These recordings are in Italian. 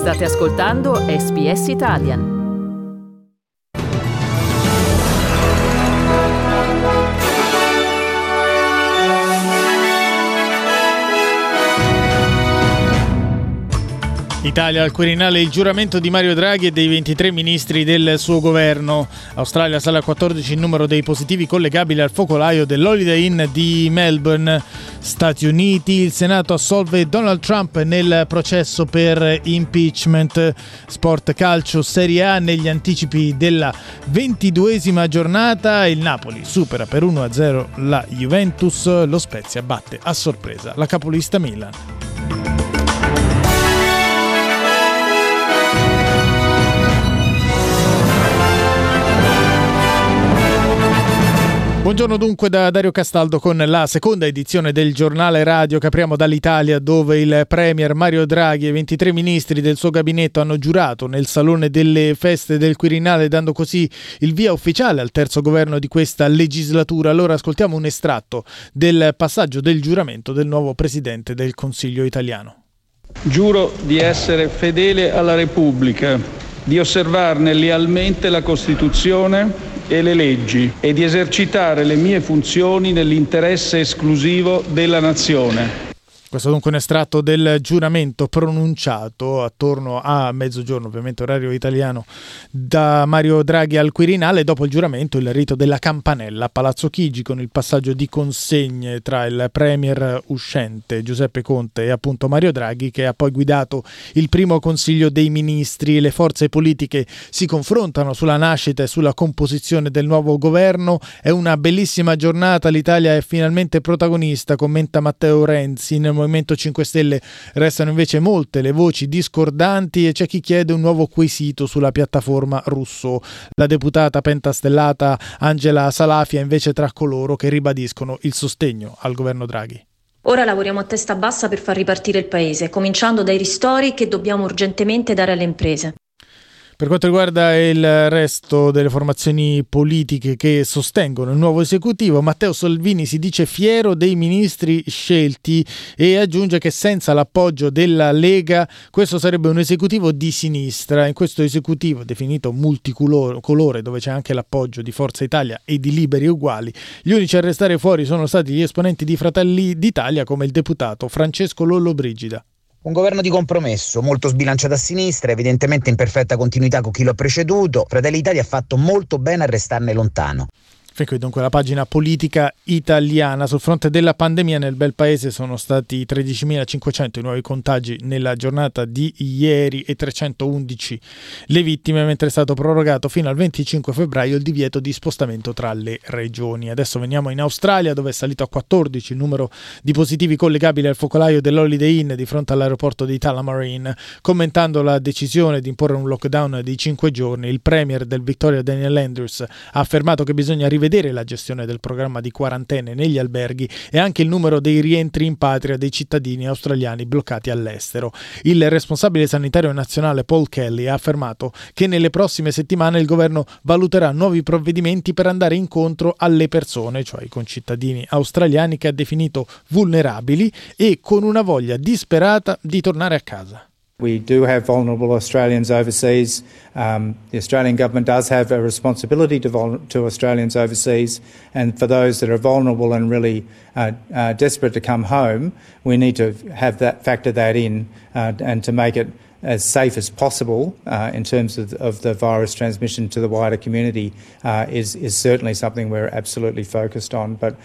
State ascoltando SBS Italian. Italia al Quirinale il giuramento di Mario Draghi e dei 23 ministri del suo governo. Australia sale a 14 il numero dei positivi collegabili al focolaio dell'Holiday Inn di Melbourne. Stati Uniti, il Senato assolve Donald Trump nel processo per impeachment. Sport calcio Serie A negli anticipi della 22esima giornata. Il Napoli supera per 1-0 la Juventus. Lo Spezia batte a sorpresa la capolista Milan. Buongiorno dunque da Dario Castaldo con la seconda edizione del giornale radio che apriamo dall'Italia, dove il premier Mario Draghi e 23 ministri del suo gabinetto hanno giurato nel salone delle feste del Quirinale, dando così il via ufficiale al terzo governo di questa legislatura. Allora ascoltiamo un estratto del passaggio del giuramento del nuovo presidente del Consiglio italiano. Giuro di essere fedele alla Repubblica, di osservarne lealmente la Costituzione e le leggi e di esercitare le mie funzioni nell'interesse esclusivo della nazione. Questo dunque un estratto del giuramento pronunciato attorno a mezzogiorno, ovviamente orario italiano, da Mario Draghi al Quirinale. Dopo il giuramento il rito della campanella a Palazzo Chigi, con il passaggio di consegne tra il premier uscente Giuseppe Conte e appunto Mario Draghi, che ha poi guidato il primo Consiglio dei Ministri. Le forze politiche si confrontano sulla nascita e sulla composizione del nuovo governo. È una bellissima giornata, l'Italia è finalmente protagonista, commenta Matteo Renzi. Nel Movimento 5 Stelle restano invece molte le voci discordanti e c'è chi chiede un nuovo quesito sulla piattaforma Rousseau. La deputata pentastellata Angela Salafi è invece tra coloro che ribadiscono il sostegno al governo Draghi. Ora lavoriamo a testa bassa per far ripartire il paese, cominciando dai ristori che dobbiamo urgentemente dare alle imprese. Per quanto riguarda il resto delle formazioni politiche che sostengono il nuovo esecutivo, Matteo Salvini si dice fiero dei ministri scelti e aggiunge che senza l'appoggio della Lega questo sarebbe un esecutivo di sinistra. In questo esecutivo, definito multicolore, dove c'è anche l'appoggio di Forza Italia e di Liberi e Uguali, gli unici a restare fuori sono stati gli esponenti di Fratelli d'Italia, come il deputato Francesco Lollobrigida. Un governo di compromesso, molto sbilanciato a sinistra, evidentemente in perfetta continuità con chi lo ha preceduto. Fratelli d'Italia ha fatto molto bene a restarne lontano. Fin qui dunque la pagina politica italiana. Sul fronte della pandemia nel bel paese sono stati 13.500 i nuovi contagi nella giornata di ieri e 311 le vittime, mentre è stato prorogato fino al 25 febbraio il divieto di spostamento tra le regioni. Adesso veniamo in Australia, dove è salito a 14 il numero di positivi collegabili al focolaio dell'Holiday Inn di fronte all'aeroporto di Tullamarine. Commentando la decisione di imporre un lockdown di 5 giorni, il premier del Victoria Daniel Andrews ha affermato che bisogna rivedere la gestione del programma di quarantene negli alberghi e anche il numero dei rientri in patria dei cittadini australiani bloccati all'estero. Il responsabile sanitario nazionale Paul Kelly ha affermato che nelle prossime settimane il governo valuterà nuovi provvedimenti per andare incontro alle persone, cioè i concittadini australiani che ha definito vulnerabili e con una voglia disperata di tornare a casa. We do have vulnerable Australians overseas. The Australian government does have a responsibility to Australians overseas, and for those that are vulnerable and really desperate to come home, we need to have that factor that in and to make it as safe as possible in terms of the virus transmission to the wider community is certainly something we're absolutely focused on, but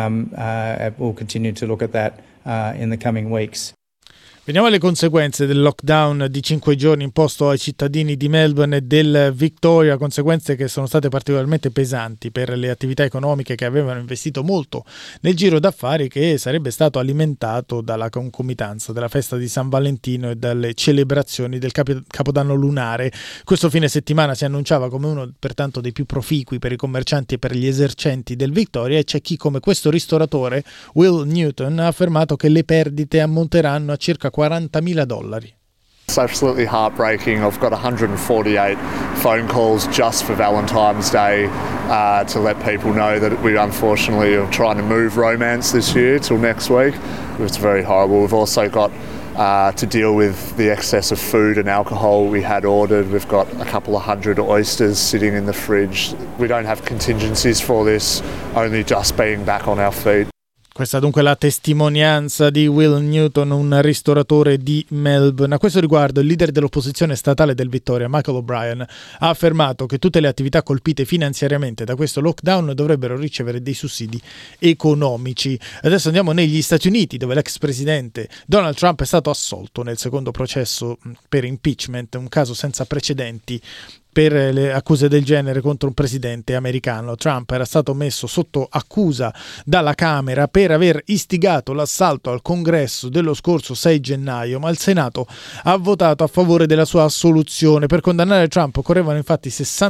we'll continue to look at that in the coming weeks. Veniamo alle conseguenze del lockdown di 5 giorni imposto ai cittadini di Melbourne e del Victoria, conseguenze che sono state particolarmente pesanti per le attività economiche che avevano investito molto nel giro d'affari, che sarebbe stato alimentato dalla concomitanza della festa di San Valentino e dalle celebrazioni del Capodanno lunare. Questo fine settimana si annunciava come uno pertanto dei più proficui per i commercianti e per gli esercenti del Victoria, e c'è chi, come questo ristoratore Will Newton, ha affermato che le perdite ammonteranno a circa $40,000. It's absolutely heartbreaking. I've got 148 phone calls just for Valentine's Day to let people know that we unfortunately are trying to move romance this year till next week. It's very horrible. We've also got to deal with the excess of food and alcohol we had ordered. We've got a couple of hundred oysters sitting in the fridge. We don't have contingencies for this, only just being back on our feet. Questa dunque è la testimonianza di Will Newton, un ristoratore di Melbourne. A questo riguardo il leader dell'opposizione statale del Victoria, Michael O'Brien, ha affermato che tutte le attività colpite finanziariamente da questo lockdown dovrebbero ricevere dei sussidi economici. Adesso andiamo negli Stati Uniti, dove l'ex presidente Donald Trump è stato assolto nel secondo processo per impeachment, un caso senza precedenti per le accuse del genere contro un presidente americano. Trump era stato messo sotto accusa dalla Camera per aver istigato l'assalto al Congresso dello scorso 6 gennaio, ma il Senato ha votato a favore della sua assoluzione. Per condannare Trump occorrevano infatti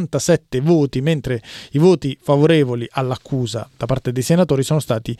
67 voti, mentre i voti favorevoli all'accusa da parte dei senatori sono stati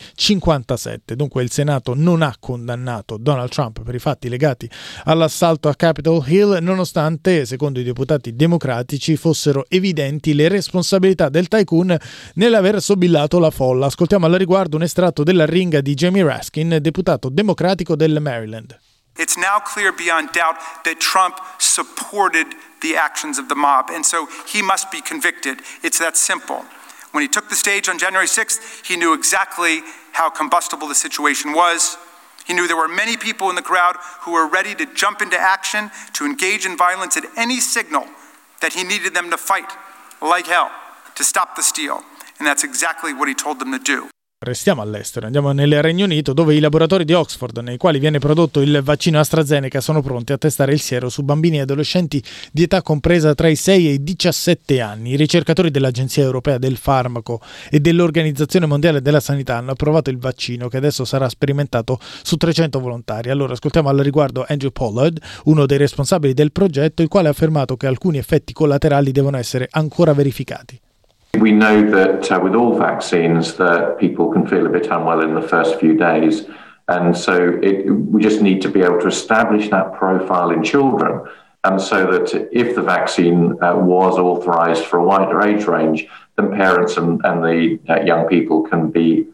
57. Dunque il Senato non ha condannato Donald Trump per i fatti legati all'assalto a Capitol Hill, nonostante, secondo i deputati democratici, fossero evidenti le responsabilità del tycoon nell'aver sobillato la folla. Ascoltiamo al riguardo un estratto della ringa di Jamie Raskin, deputato democratico del Maryland. It's now clear beyond doubt that Trump supported the actions of the mob, and so he must be convicted. It's that simple. When he took the stage on January 6th, he knew exactly how combustible the situation was. He knew there were many people in the crowd who were ready to jump into action, to engage in violence at any signal that he needed them to fight like hell to stop the steal. And that's exactly what he told them to do. Restiamo all'estero, andiamo nel Regno Unito, dove i laboratori di Oxford, nei quali viene prodotto il vaccino AstraZeneca, sono pronti a testare il siero su bambini e adolescenti di età compresa tra i 6 e i 17 anni. I ricercatori dell'Agenzia Europea del Farmaco e dell'Organizzazione Mondiale della Sanità hanno approvato il vaccino, che adesso sarà sperimentato su 300 volontari. Allora ascoltiamo al riguardo Andrew Pollard, uno dei responsabili del progetto, il quale ha affermato che alcuni effetti collaterali devono essere ancora verificati. We know that with all vaccines that people can feel a bit unwell in the first few days, and so we just need to be able to establish that profile in children, and so that if the vaccine was authorized for a wider age range, then parents and the young people can be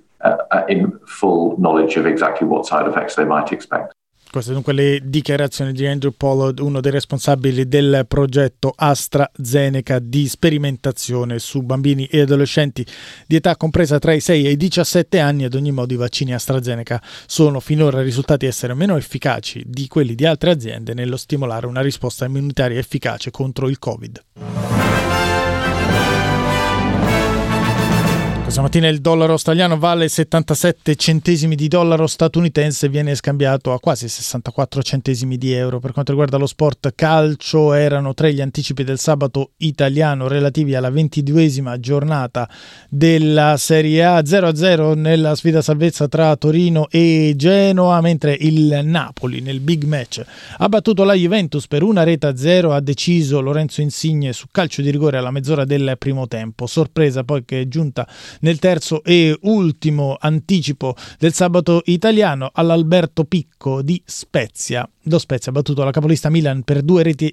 in full knowledge of exactly what side effects they might expect. Queste dunque le dichiarazioni di Andrew Pollard, uno dei responsabili del progetto AstraZeneca di sperimentazione su bambini e adolescenti di età compresa tra i 6 e i 17 anni. Ad ogni modo i vaccini AstraZeneca sono finora risultati essere meno efficaci di quelli di altre aziende nello stimolare una risposta immunitaria efficace contro il Covid. Stamattina il dollaro australiano vale 77 centesimi di dollaro statunitense e viene scambiato a quasi 64 centesimi di euro. Per quanto riguarda lo sport calcio, erano 3 gli anticipi del sabato italiano relativi alla 22esima giornata della Serie A. 0-0 nella sfida salvezza tra Torino e Genoa, mentre il Napoli nel big match ha battuto la Juventus per 1-0. Ha deciso Lorenzo Insigne su calcio di rigore alla mezz'ora del primo tempo. Sorpresa poi che è giunta nel terzo e ultimo anticipo del sabato italiano all'Alberto Picco di Spezia. Lo Spezia ha battuto la capolista Milan per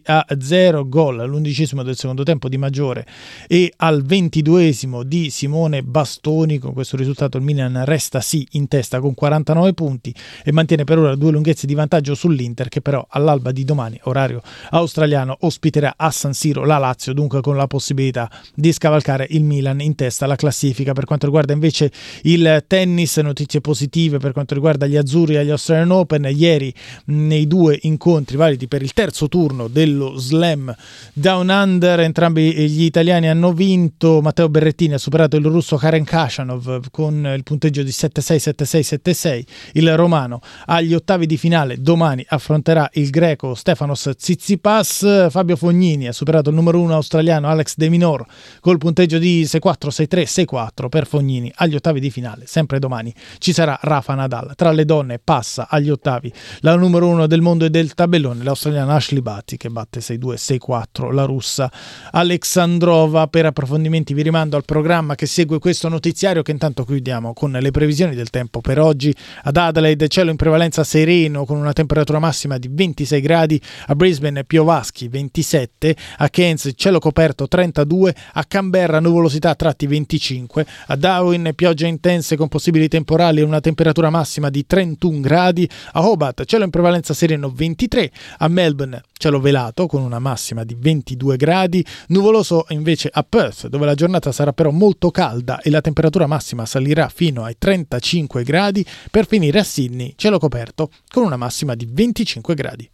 2-0, gol all'11° del secondo tempo di Maggiore e al 22° di Simone Bastoni. Con questo risultato il Milan resta sì in testa con 49 punti e mantiene per ora 2 lunghezze di vantaggio sull'Inter, che però all'alba di domani, orario australiano, ospiterà a San Siro la Lazio, dunque con la possibilità di scavalcare il Milan in testa alla classifica. Per quanto riguarda invece il tennis, notizie positive per quanto riguarda gli azzurri agli Australian Open. Ieri nei 2 incontri validi per il terzo turno dello Slam Down Under, entrambi gli italiani hanno vinto. Matteo Berrettini ha superato il russo Karen Khachanov con il punteggio di 7-6, 7-6, 7-6. Il romano agli ottavi di finale domani affronterà il greco Stefanos Tsitsipas. Fabio Fognini ha superato il numero 1 australiano Alex De Minaur col punteggio di 6-4, 6-3, 6-4 per Fognini. Agli ottavi di finale sempre domani ci sarà Rafa Nadal. Tra le donne passa agli ottavi la numero 1 del mondo e del tabellone, l'australiana Ashley Barty, che batte 6-2, 6-4 la russa Alexandrova. Per approfondimenti vi rimando al programma che segue questo notiziario, che intanto chiudiamo con le previsioni del tempo per oggi. Ad Adelaide cielo in prevalenza sereno con una temperatura massima di 26 gradi, a Brisbane piovaschi 27, a Cairns cielo coperto 32, a Canberra nuvolosità a tratti 25, a Darwin piogge intense con possibili temporali e una temperatura massima di 31 gradi, a Hobart cielo in prevalenza sereno Tirreno 23, a Melbourne cielo velato con una massima di 22 gradi, nuvoloso invece a Perth, dove la giornata sarà però molto calda e la temperatura massima salirà fino ai 35 gradi, per finire a Sydney cielo coperto con una massima di 25 gradi.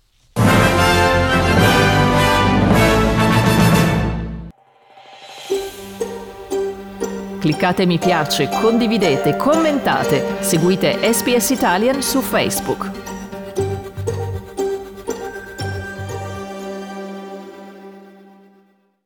Cliccate mi piace, condividete, commentate, seguite SPS Italian su Facebook.